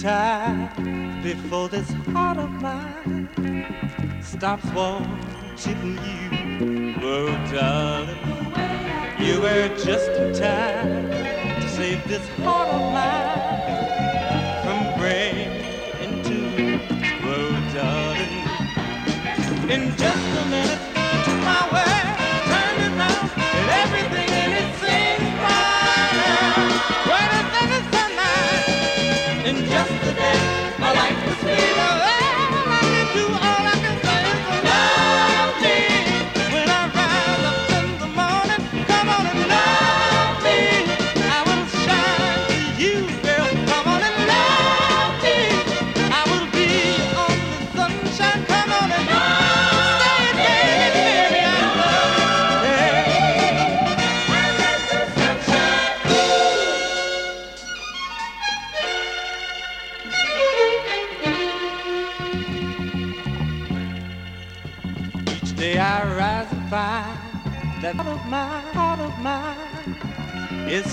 time before this heart of mine stops wanting you. Oh, darling, you were just in time to save this heart of mine from breaking two. Oh, darling, in just a minute, took my way, turned it round, and everything in it sings right now. Brighter than the sunlight, in just a day, my life was sweet. All I can do, all I can say is love me. When I rise up in the morning, come on and love me. I will shine for you, girl. Come on and love me. I will be your only sunshine. Come on and say it, baby, I love you. Each day I rise and find that heart of mine is